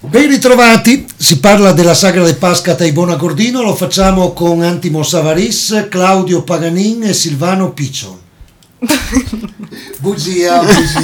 Ben ritrovati, si parla della sagra di Pasca a Taibona Gordino, lo facciamo con Antimo Savaris, Claudio Paganin e Silvano Picciol. Bugia.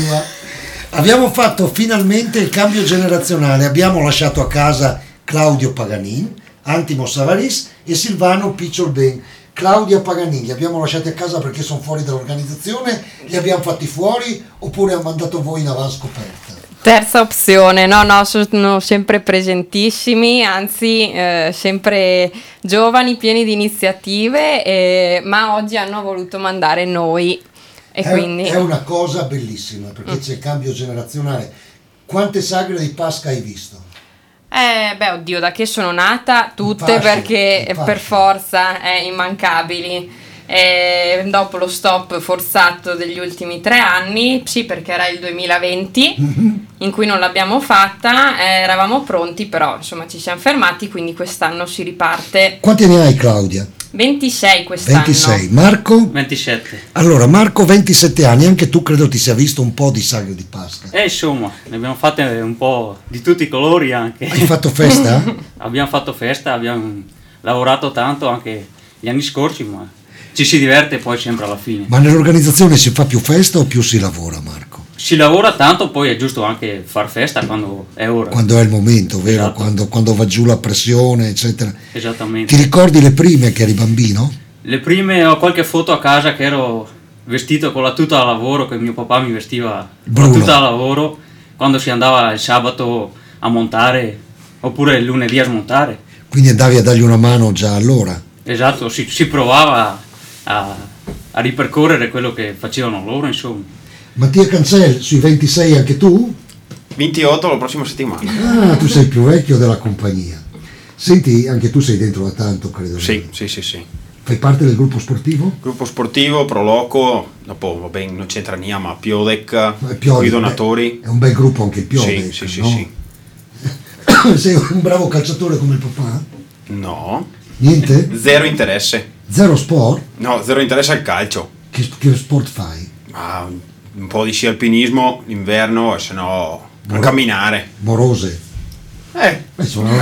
Abbiamo fatto finalmente il cambio generazionale, abbiamo lasciato a casa Claudio Paganin, Antimo Savaris e Silvano Picciol Ben. Claudia Paganin li abbiamo lasciati a casa perché sono fuori dall'organizzazione, li abbiamo fatti fuori oppure hanno mandato voi in avanscoperta? Terza opzione, no, sono sempre presentissimi, anzi sempre giovani, pieni di iniziative, ma oggi hanno voluto mandare noi. E quindi È una cosa bellissima perché c'è il cambio generazionale. Quante sagre di Pasca hai visto? Oddio, da che sono nata, tutte, perché per forza immancabili. Dopo lo stop forzato degli ultimi 3 anni, sì, perché era il 2020 in cui non l'abbiamo fatta, eravamo pronti, però insomma ci siamo fermati, quindi quest'anno si riparte. Quanti ne hai, Claudia? 26 quest'anno. 26. Marco? 27. Allora, Marco, 27 anni, anche tu credo ti sia visto un po' di sagre di Pasca. Insomma, ne abbiamo fatte un po' di tutti i colori anche. Hai fatto festa? Abbiamo fatto festa, abbiamo lavorato tanto anche gli anni scorsi, ma ci si diverte poi sempre alla fine. Ma nell'organizzazione si fa più festa o più si lavora, Marco? Si lavora tanto, poi è giusto anche far festa quando è ora. Quando è il momento, vero? Esatto. Quando va giù la pressione, eccetera. Esattamente. Ti ricordi le prime che eri bambino? Le prime ho qualche foto a casa che ero vestito con la tuta da lavoro, che mio papà mi vestiva con la tuta da lavoro, quando si andava il sabato a montare, oppure il lunedì a smontare. Quindi andavi a dargli una mano già allora? Esatto, si provava a ripercorrere quello che facevano loro, insomma. Mattia Cancel, sui 26 anche tu? 28 la prossima settimana. Ah, tu sei più vecchio della compagnia. Senti, anche tu sei dentro da tanto, credo. Sì. Fai parte del gruppo sportivo? Gruppo sportivo, Proloco, dopo va bene, non c'entra niente, ma Piodec, Piodec, i donatori. È un bel gruppo anche il Piodec, Sì. no? Sei un bravo calciatore come il papà? No. Niente? Zero interesse. Zero sport? No, zero interesse al calcio. Che sport fai? Un po' di sci alpinismo, l'inverno, se no a camminare. Morose? Insomma,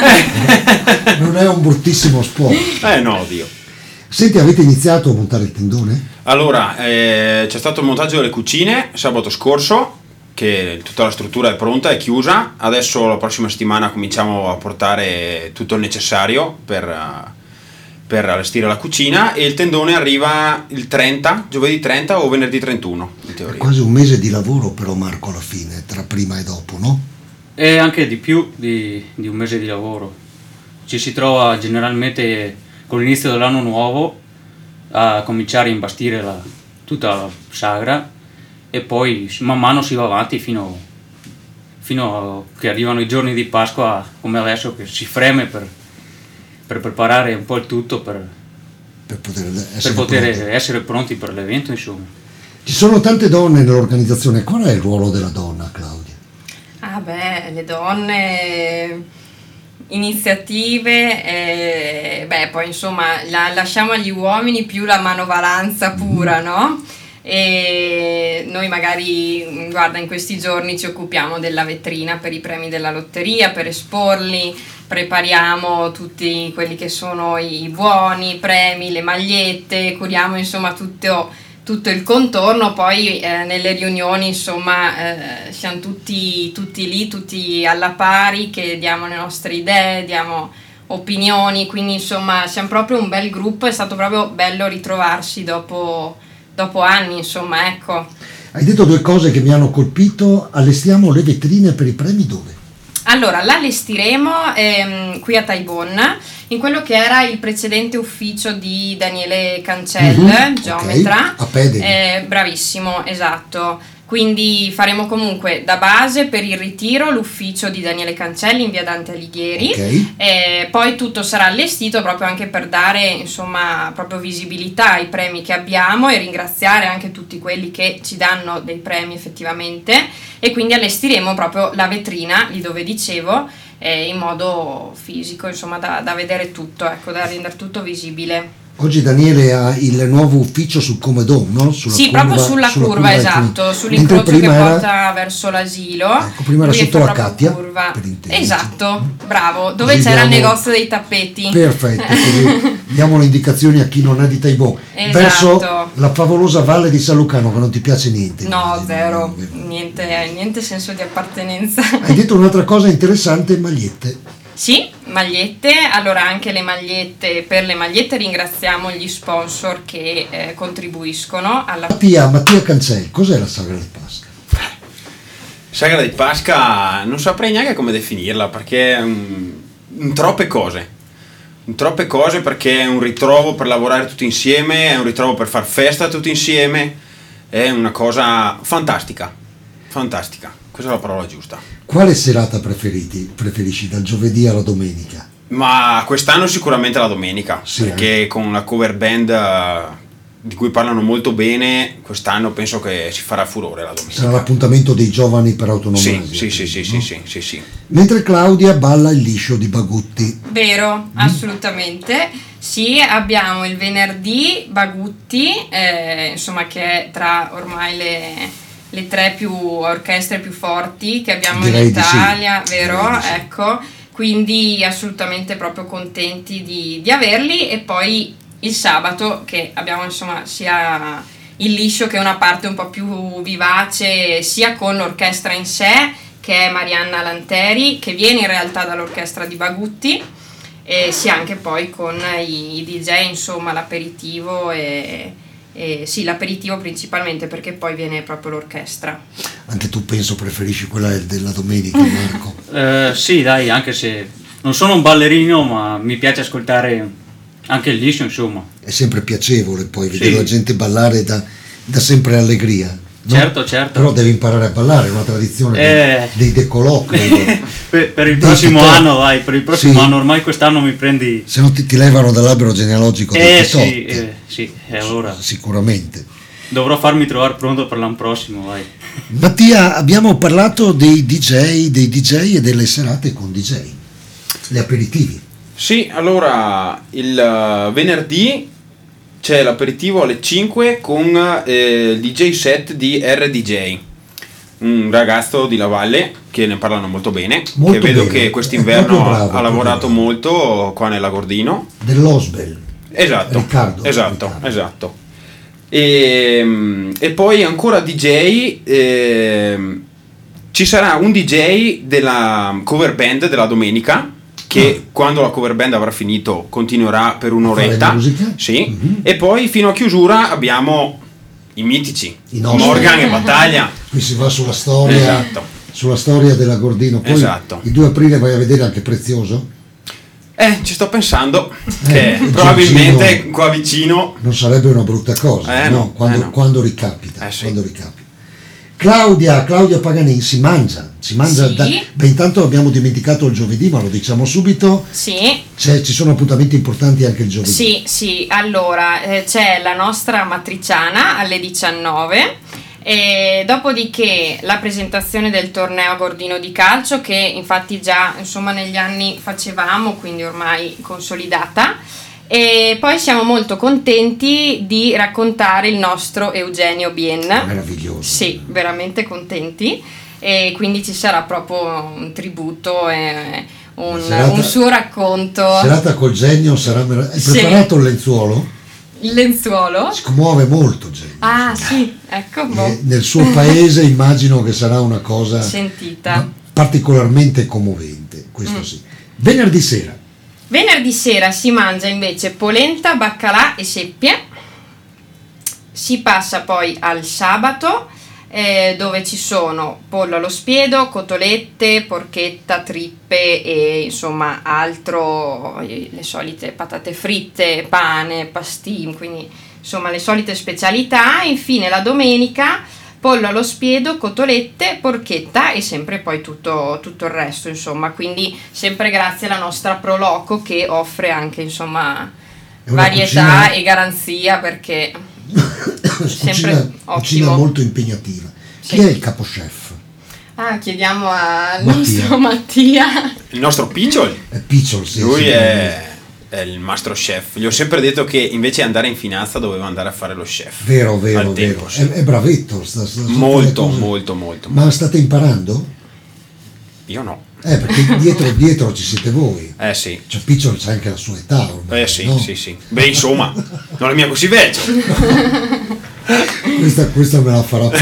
non è un bruttissimo sport. No, Dio. Senti, avete iniziato a montare il tendone? Allora, c'è stato il montaggio delle cucine sabato scorso, che tutta la struttura è pronta, è chiusa. Adesso la prossima settimana cominciamo a portare tutto il necessario per allestire la cucina, e il tendone arriva il 30, giovedì 30 o venerdì 31 in È teoria. quasi un mese di lavoro però, Marco, alla fine, tra prima e dopo, no? E anche di più di un mese di lavoro. Ci si trova generalmente con l'inizio dell'anno nuovo a cominciare a imbastire tutta la sagra, e poi man mano si va avanti fino a che arrivano i giorni di Pasqua, come adesso, che si freme per preparare un po' il tutto per poter essere pronti per l'evento, insomma. Ci sono tante donne nell'organizzazione, qual è il ruolo della donna, Claudia? Le donne, iniziative, poi insomma lasciamo agli uomini più la manovalanza pura, no? E noi magari, guarda, in questi giorni ci occupiamo della vetrina per i premi della lotteria, per esporli, prepariamo tutti quelli che sono i buoni, i premi, le magliette, curiamo insomma tutto il contorno. Poi nelle riunioni insomma siamo tutti lì, tutti alla pari, che diamo le nostre idee, diamo opinioni, quindi insomma siamo proprio un bel gruppo. È stato proprio bello ritrovarsi dopo anni, insomma, ecco. Hai detto 2 cose che mi hanno colpito: allestiamo le vetrine per i premi dove? Allora, l'allestiremo qui a Taibon, in quello che era il precedente ufficio di Daniele Cancel, geometra. Okay. A Pederi. Bravissimo, esatto. Quindi faremo comunque da base per il ritiro l'ufficio di Daniele Cancelli in via Dante Alighieri, poi tutto sarà allestito proprio anche per dare insomma proprio visibilità ai premi che abbiamo e ringraziare anche tutti quelli che ci danno dei premi effettivamente, e quindi allestiremo proprio la vetrina lì dove dicevo, in modo fisico, insomma da vedere tutto, ecco, da rendere tutto visibile. Oggi Daniele ha il nuovo ufficio sul Comedon, no? Sì, proprio sulla curva, esatto, sull'incrocio che porta verso l'asilo. Ecco, prima era Lui sotto fa la proprio Katia, curva. per intenderci. Esatto, bravo, dove Così c'era il diamo- negozio dei tappeti. Perfetto, così diamo le indicazioni a chi non è di Taibò. Esatto. Verso la favolosa Valle di San Lucano, che non ti piace niente. No, zero, No. niente senso di appartenenza. Hai detto un'altra cosa interessante, magliette. Sì, magliette, allora anche le magliette, per le magliette ringraziamo gli sponsor che contribuiscono alla... Mattia Cancel, cos'è la sagra di Pasqua? Sagra di Pasqua non saprei neanche come definirla, perché è un troppe cose perché è un ritrovo per lavorare tutti insieme, è un ritrovo per far festa tutti insieme, è una cosa fantastica, questa è la parola giusta. Quale serata preferisci dal giovedì alla domenica? Ma quest'anno sicuramente la domenica, Sì, perché con la cover band di cui parlano molto bene, quest'anno penso che si farà furore la domenica. Sarà l'appuntamento dei giovani per autonomia. Sì. Mentre Claudia balla il liscio di Bagutti. Vero, assolutamente. Sì, abbiamo il venerdì Bagutti, insomma, che è tra ormai le tre orchestre più forti che abbiamo Direi in di sì. Italia, vero? Direi di sì. Ecco, quindi assolutamente proprio contenti di averli. E poi il sabato che abbiamo insomma sia il liscio che una parte un po' più vivace, sia con l'orchestra in sé, che è Marianna Lanteri, che viene in realtà dall'orchestra di Bagutti, e sia anche poi con i DJ, insomma l'aperitivo e sì, l'aperitivo principalmente, perché poi viene proprio l'orchestra. Anche tu penso preferisci quella della domenica, Marco? Sì, dai, anche se non sono un ballerino, ma mi piace ascoltare anche il liscio, insomma. È sempre piacevole poi vedere Sì. la gente ballare, da sempre allegria. No? Certo. Però devi imparare a ballare, è una tradizione dei decolò, credo. per il Dei prossimo TikTok. anno, dai, per il prossimo Sì. anno, ormai quest'anno mi prendi... Se no ti levano dall'albero genealogico del TikTok. Sì, e allora Sicuramente. dovrò farmi trovare pronto per l'anno prossimo, vai. Mattia, abbiamo parlato dei DJ e delle serate con DJ, gli aperitivi. Sì, allora il venerdì c'è l'aperitivo alle 5 con il DJ set di RDJ, un ragazzo di La Valle che ne parlano molto bene, Molto che vedo bene. che È quest'inverno proprio bravo, ha lavorato proprio molto qua nella Gordino. Dell'Osbel. Esatto, Riccardo. esatto. E poi ancora DJ, ci sarà un DJ della cover band della domenica, che quando la cover band avrà finito continuerà per un'oretta. Fare musica? Sì. Mhm. E poi fino a chiusura abbiamo i mitici, I nostri. Morgan e Battaglia. Qui si va sulla storia, Esatto. sulla storia della Gordino. Poi Esatto. il 2 aprile vai a vedere anche Prezioso. Ci sto pensando che il probabilmente Giorgino qua vicino. non sarebbe una brutta cosa, No, quando ricapita. Sì. Quando ricapita. Claudia Paganin si mangia. Sì. Beh, intanto abbiamo dimenticato il giovedì, ma lo diciamo subito. Sì. Ci sono appuntamenti importanti anche il giovedì. Sì, allora c'è la nostra matriciana alle 19 e dopodiché la presentazione del torneo Gordino di calcio, che infatti già insomma negli anni facevamo, quindi ormai consolidata. E poi siamo molto contenti di raccontare il nostro Eugenio Bien. Meraviglioso. Sì, veramente contenti, e quindi ci sarà proprio un tributo e un suo racconto. Serata col Genio sarà Hai Sì. preparato il lenzuolo? Il lenzuolo? Si commuove molto Genio. Ah sì, ecco. Nel suo paese immagino che sarà una cosa Sentita. particolarmente commovente, questo sì. Venerdì sera Si mangia invece polenta, baccalà e seppie. Si passa poi al sabato, dove ci sono pollo allo spiedo, cotolette, porchetta, trippe e insomma altro, le solite patate fritte, pane, pastin, quindi insomma le solite specialità. E infine la domenica pollo allo spiedo, cotolette, porchetta e sempre poi tutto il resto, insomma, quindi sempre grazie alla nostra Proloco, che offre anche insomma varietà e garanzia, perché sempre cucina ottimo. molto impegnativa. Sì. Chi è il capochef? Chiediamo al Mattia. nostro Mattia. Il nostro Picciol, È Picciol, sì. lui sì, è il mastro chef. Gli ho sempre detto che invece di andare in finanza doveva andare a fare lo chef. Vero, Al tempo, sì. è bravetto. Molto, cose. molto. Ma state imparando? Io no. Perché dietro ci siete voi. Sì. Cioè Picciolo c'ha anche la sua età ormai. Sì, no? sì. Beh, insomma, non è mia così vecchio. Questa me la farà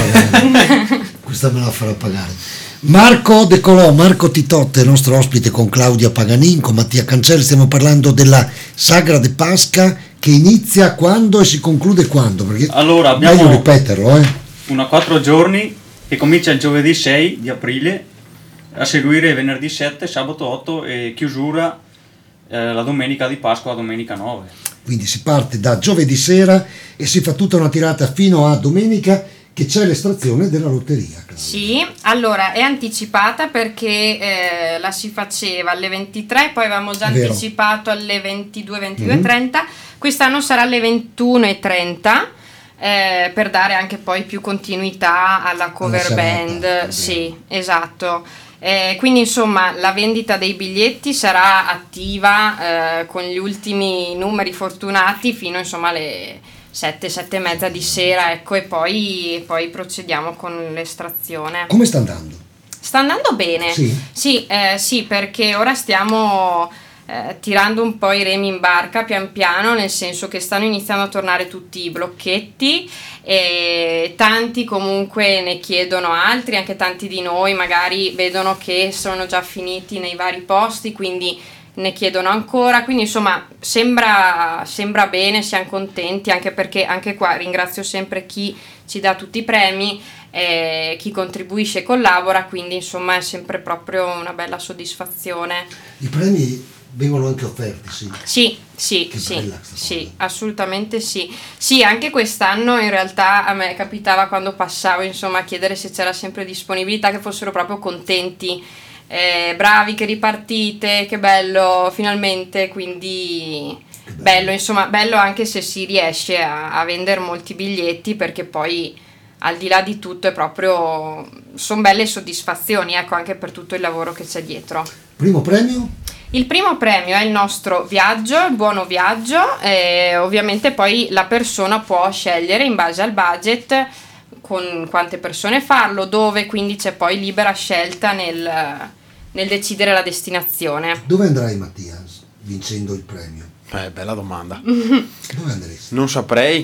pagare. Marco De Colò, Marco Titotte, nostro ospite con Claudia Paganin, con Mattia Cancelli. Stiamo parlando della Sagra de Pasca, che inizia quando e si conclude quando? Perché Allora, abbiamo meglio ripeterlo, una 4 giorni che comincia il giovedì 6 di aprile, a seguire venerdì 7, sabato 8 e chiusura la domenica di Pasqua, domenica 9. Quindi si parte da giovedì sera e si fa tutta una tirata fino a domenica, che c'è l'estrazione della lotteria. Claudia. Sì, allora è anticipata perché la si faceva alle 23, poi avevamo già Vero. anticipato alle 22:30, quest'anno sarà alle 21:30. Per dare anche poi più continuità alla cover serata, band. Sì, esatto. Quindi insomma la vendita dei biglietti sarà attiva con gli ultimi numeri fortunati fino insomma alle 7 e mezza di sera, ecco, e poi procediamo con l'estrazione. Come sta andando? Sta andando bene. Sì, perché ora stiamo tirando un po' i remi in barca pian piano, nel senso che stanno iniziando a tornare tutti i blocchetti e tanti comunque ne chiedono altri, anche tanti di noi magari vedono che sono già finiti nei vari posti, quindi ne chiedono ancora, quindi insomma sembra bene, siamo contenti, anche perché anche qua ringrazio sempre chi ci dà tutti i premi, chi contribuisce e collabora, quindi insomma è sempre proprio una bella soddisfazione. I premi vengono anche offerti, sì. Sì, Che bella sta sì, cosa. assolutamente sì. Sì, anche quest'anno in realtà a me capitava quando passavo insomma a chiedere se c'era sempre disponibilità, che fossero proprio contenti. Bravi che ripartite, che bello finalmente, quindi bello, insomma bello anche se si riesce a vendere molti biglietti, perché poi al di là di tutto è proprio, sono belle soddisfazioni, ecco, anche per tutto il lavoro che c'è dietro. Primo premio? Il primo premio è il nostro viaggio, il buono viaggio, e ovviamente poi la persona può scegliere in base al budget con quante persone farlo, dove, quindi c'è poi libera scelta nel decidere la destinazione. Dove andrai, Mattia, vincendo il premio? Bella domanda. Dove andresti? Non saprei.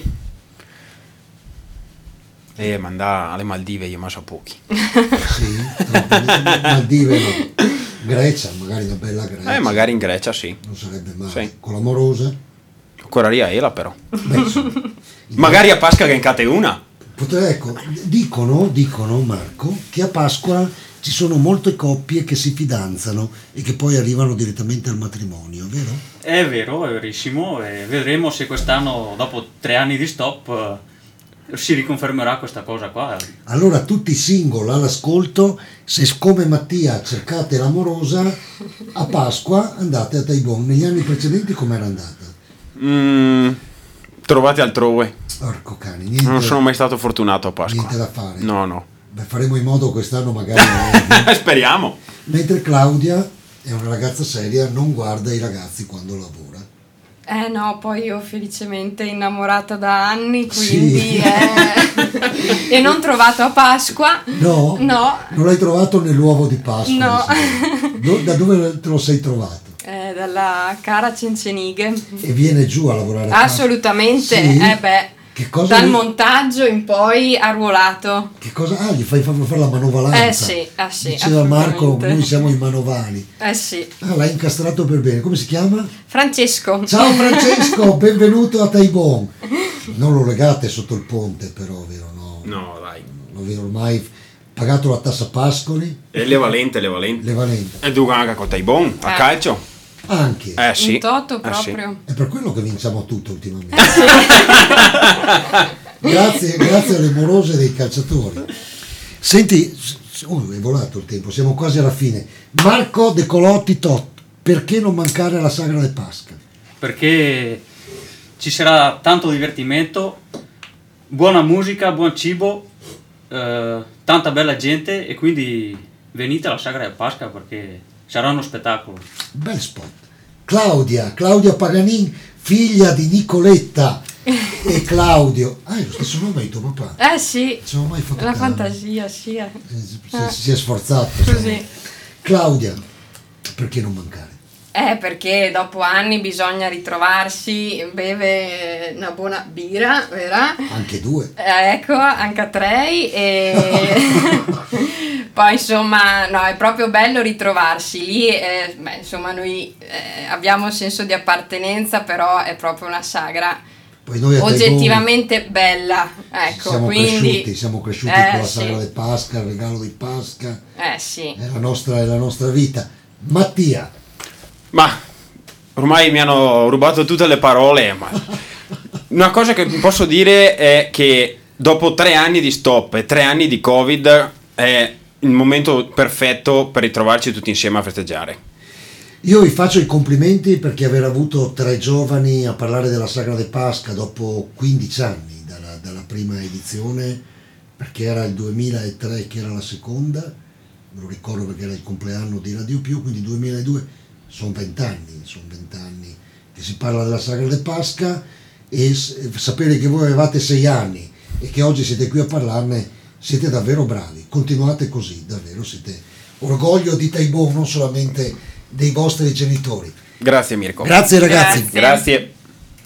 Ma andare alle Maldive io ma so pochi. Sì, Maldive no. Grecia, magari una bella Grecia. Magari in Grecia sì. Non sarebbe male. Sì. Con l'amorosa? Ancora lì a Ela però. Beh, insomma, Magari a Pasqua che incate una. ecco, dicono Marco, che a Pasqua ci sono molte coppie che si fidanzano e che poi arrivano direttamente al matrimonio, vero? È vero, è verissimo, e vedremo se quest'anno, dopo 3 anni di stop, si riconfermerà questa cosa qua. Allora tutti i single all'ascolto, se come Mattia cercate l'amorosa, a Pasqua andate a Taibon. Negli anni precedenti com'era andata? Trovate altrove. Porco cane, niente, Non sono mai stato fortunato a Pasqua. niente da fare. No. Beh, faremo in modo quest'anno magari. Speriamo. Mentre Claudia è una ragazza seria, non guarda i ragazzi quando lavora. No, poi io felicemente innamorata da anni, Sì. quindi e non trovato a Pasqua. No? No. Non l'hai trovato nell'uovo di Pasqua? No. mi sembra. Da dove te lo sei trovato? Dalla cara Cencenighe. E viene giù a lavorare a Pasqua? Assolutamente, Sì? Che cosa dal gli- montaggio in poi arruolato. Che cosa? Gli fai fare la manovalanza? Sì, Diceva Marco, assolutamente. noi siamo i manovali. Sì. L'hai incastrato per bene. Come si chiama? Francesco. Ciao Francesco, benvenuto a Taibon. Non lo legate sotto il ponte però, vero? No, dai. Non vi ormai pagato la tassa Pascoli? E le valente. Le valente. E tu anche con Taibon, a calcio. Anche. Sì. Un toto Sì. proprio. È per quello che vinciamo tutto ultimamente. grazie alle morose dei calciatori. Senti, è volato il tempo, siamo quasi alla fine. Marco De Colotti Tot, perché non mancare alla Sagra de Pasca? Perché ci sarà tanto divertimento, buona musica, buon cibo, tanta bella gente, e quindi venite alla Sagra di Pasqua perché sarà uno spettacolo. Bel spot. Claudia Paganin, figlia di Nicoletta e Claudio. Ah, è lo stesso nome di tuo papà? Sì, Ci siamo mai fatto la caso? fantasia, sì. Si è sforzato. Così. Claudia, perché non mancare? Perché dopo anni bisogna ritrovarsi, beve una buona birra, vera? Anche 2. Ecco, anche a 3 e poi insomma, no, è proprio bello ritrovarsi lì, insomma noi abbiamo senso di appartenenza, però è proprio una sagra Poi noi a oggettivamente bella, ecco, siamo cresciuti con la sagra di Pasqua, il regalo di Pasqua, sì. è la nostra vita. Mattia. Ma ormai mi hanno rubato tutte le parole, ma una cosa che posso dire è che dopo 3 anni di stop e 3 anni di Covid è il momento perfetto per ritrovarci tutti insieme a festeggiare. Io vi faccio i complimenti perché aver avuto 3 giovani a parlare della Sagra de Pasqua dopo 15 anni dalla prima edizione, perché era il 2003 che era la seconda, me lo ricordo perché era il compleanno di Radio Più, quindi 2002, sono 20 anni che si parla della Sagra de Pasqua, e sapere che voi avevate 6 anni e che oggi siete qui a parlarne, siete davvero bravi, continuate così, davvero siete orgoglio di Taibou, non solamente dei vostri genitori. Grazie Mirko. Grazie ragazzi. Grazie.